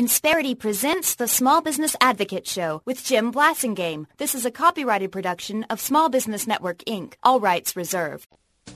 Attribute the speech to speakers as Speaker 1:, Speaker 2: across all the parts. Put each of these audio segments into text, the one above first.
Speaker 1: Insperity presents the Small Business Advocate Show with Jim Blasingame. This is a copyrighted production of Small Business Network, Inc. All rights reserved.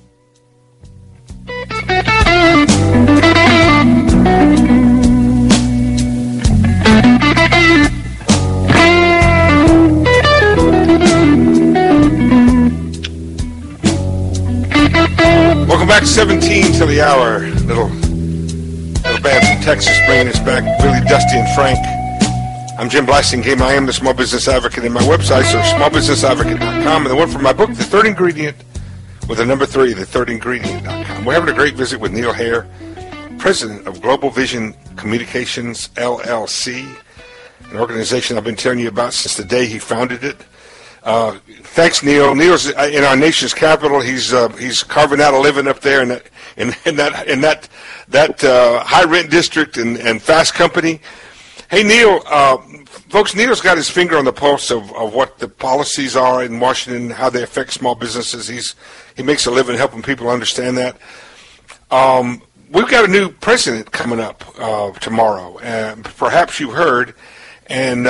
Speaker 2: Welcome back, 17 to the hour. Little band from Texas bringing us back, Billy, Dusty, and Frank. I'm Jim Blasingame. I am the Small Business Advocate, and my websites are smallbusinessadvocate.com, and the one from my book, The Third Ingredient, with the number 3, thethirdingredient.com. We're having a great visit with Neil Hare, President of Global Vision Communications, LLC, an organization I've been telling you about since the day he founded it. Thanks, Neil. Neil's in our nation's capital. He's carving out a living up there in that high rent district and fast company. Hey, Neil, folks, Neil's got his finger on the pulse of what the policies are in Washington, how they affect small businesses. He makes a living helping people understand that. We've got a new president coming up tomorrow, and perhaps you heard, and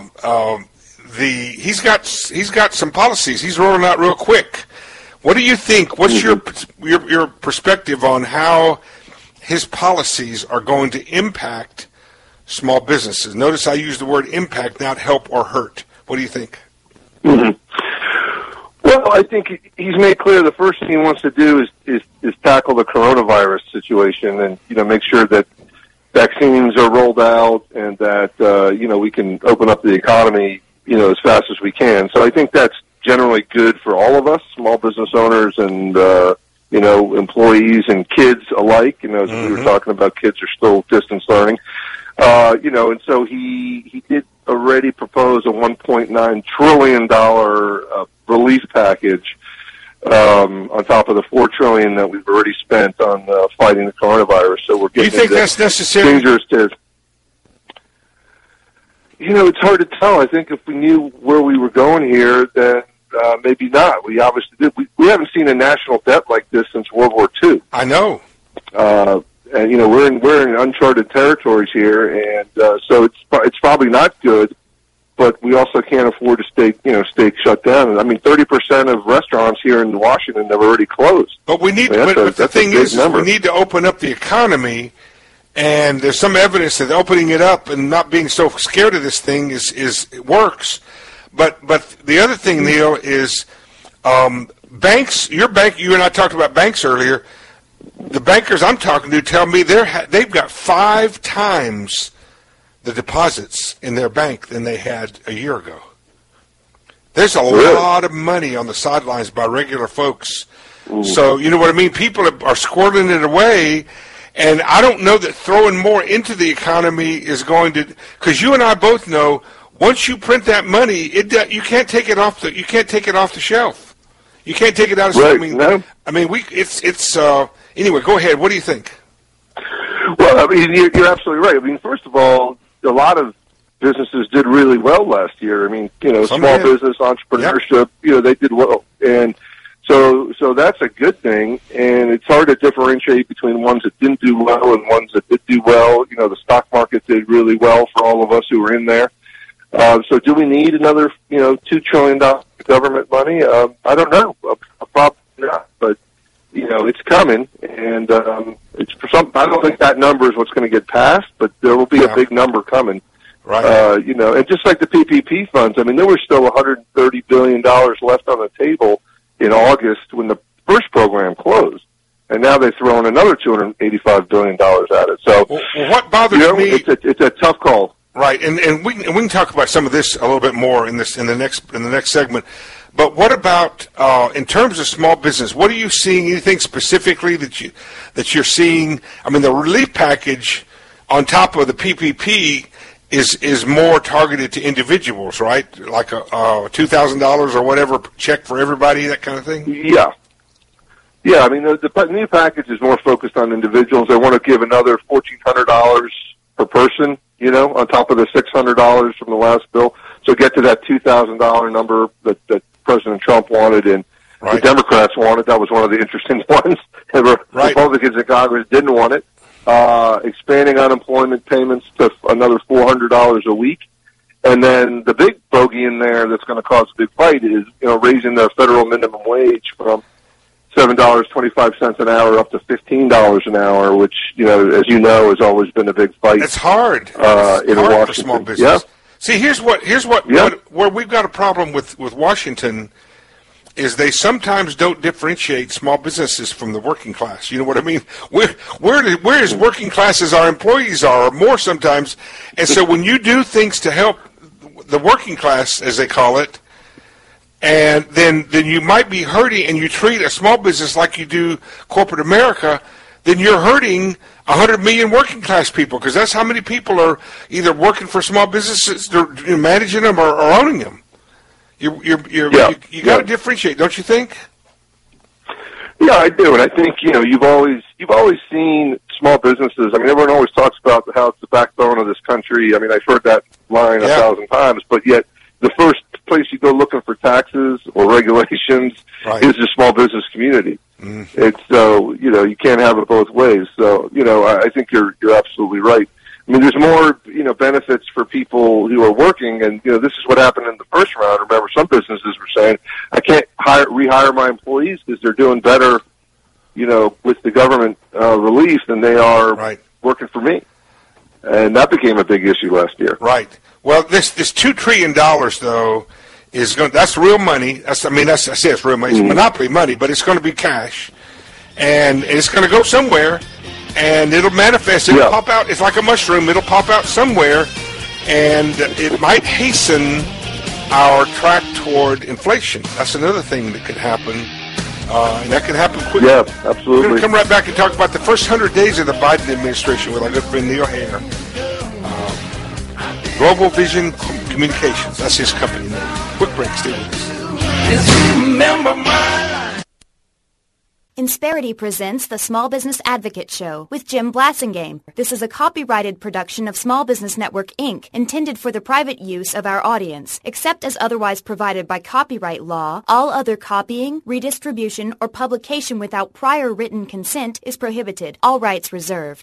Speaker 2: he's got some policies he's rolling out real quick. What do you think? What's your perspective on how his policies are going to impact small businesses? Notice I use the word impact, not help or hurt. What do you think?
Speaker 3: Mm-hmm. Well, I think he's made clear the first thing he wants to do is tackle the coronavirus situation and make sure that vaccines are rolled out and that we can open up the economy as fast as we can. So I think that's generally good for all of us, small business owners and, employees and kids alike. As we were talking about, kids are still distance learning. And so he did already propose a $1.9 trillion relief package on top of the $4 trillion that we've already spent on fighting the coronavirus. So we're getting.
Speaker 2: Do you think that's necessary?
Speaker 3: Dangerous to. It's hard to tell. I think if we knew where we were going here, then maybe not. We obviously did. We haven't seen a national debt like this since World War II.
Speaker 2: I know.
Speaker 3: And we're in uncharted territories here, and so it's probably not good. But we also can't afford to stay shut down. I mean, 30% of restaurants here in Washington have already closed.
Speaker 2: But we need. But the thing is, we need to open up the economy. And there's some evidence that opening it up and not being so scared of this thing it works. But the other thing, Neil, is banks. Your bank. You and I talked about banks earlier. The bankers I'm talking to tell me they've got 5 times the deposits in their bank than they had a year ago. There's a lot of money on the sidelines by regular folks. Ooh. So you know what I mean. People are squirreling it away. And I don't know that throwing more into the economy is going to, because you and I both know once you print that money, you can't take it off the shelf. You can't take it out of.
Speaker 3: Right.
Speaker 2: Anyway. Go ahead. What do you think?
Speaker 3: Well, I mean, you're absolutely right. I mean, first of all, a lot of businesses did really well last year. I mean, small business entrepreneurship, they did well, and. So that's a good thing, and it's hard to differentiate between ones that didn't do well and ones that did do well. The stock market did really well for all of us who were in there. So do we need another, $2 trillion government money? I don't know. Probably not, but, it's coming, and it's for some. I don't think that number is what's going to get passed, but there will be a big number coming.
Speaker 2: Right.
Speaker 3: And just like the PPP funds, I mean, there were still $130 billion left on the table in August when the first program closed, and now they've thrown another $285 billion at it. So,
Speaker 2: what bothers me?
Speaker 3: It's a tough call,
Speaker 2: right? And we can talk about some of this a little bit more in the next segment. But what about in terms of small business? What are you seeing? Anything specifically that you're seeing? I mean, the relief package on top of the PPP is more targeted to individuals, right? Like a $2,000 or whatever check for everybody, that kind of thing?
Speaker 3: Yeah. I mean, the new package is more focused on individuals. They want to give another $1,400 per person, on top of the $600 from the last bill. So get to that $2,000 number that President Trump wanted and the Democrats wanted. That was one of the interesting ones. Republicans in Congress didn't want it. expanding unemployment payments to another $400 a week. And then the big bogey in there that's going to cause a big fight is, raising the federal minimum wage from $7.25 an hour up to $15 an hour, which, as you know, has always been a big fight.
Speaker 2: It's hard.
Speaker 3: In
Speaker 2: hard
Speaker 3: Washington.
Speaker 2: For small business.
Speaker 3: Yeah.
Speaker 2: See, here's what where we've got a problem with Washington is they sometimes don't differentiate small businesses from the working class. You know what I mean? Where is working class as our employees are, or more sometimes. And so when you do things to help the working class, as they call it, and then you might be hurting, and you treat a small business like you do corporate America, then you're hurting 100 million working class people, because that's how many people are either working for small businesses, managing them, or owning them. You got to differentiate, don't you think?
Speaker 3: Yeah, I do, and I think you've always seen small businesses. I mean, everyone always talks about how it's the backbone of this country. I mean, I've heard that line 1,000 times, but yet the first place you go looking for taxes or regulations is the small business community. Mm-hmm. It's so you can't have it both ways. So I think you're absolutely right. I mean, there's more benefits for people who are working, and this is what happened in the first round. Remember, some businesses were saying, I can't rehire my employees because they're doing better, with the government relief than they are working for me, and that became a big issue last year.
Speaker 2: Right. Well, this $2 trillion though that's real money. I say it's real money. It's monopoly money, but it's going to be cash, and it's going to go somewhere. And it'll manifest. It'll pop out. It's like a mushroom. It'll pop out somewhere, and it might hasten our track toward inflation. That's another thing that could happen, and that can happen quickly.
Speaker 3: Yeah, absolutely.
Speaker 2: We're going to come right back and talk about the first 100 days of the Biden administration with our good friend Neil Hare. Global Vision Communications. That's his company name. Quick break. Stay with us.
Speaker 4: Remember my
Speaker 1: Insperity presents the Small Business Advocate Show with Jim Blasingame. This is a copyrighted production of Small Business Network, Inc., intended for the private use of our audience. Except as otherwise provided by copyright law, all other copying, redistribution, or publication without prior written consent is prohibited. All rights reserved.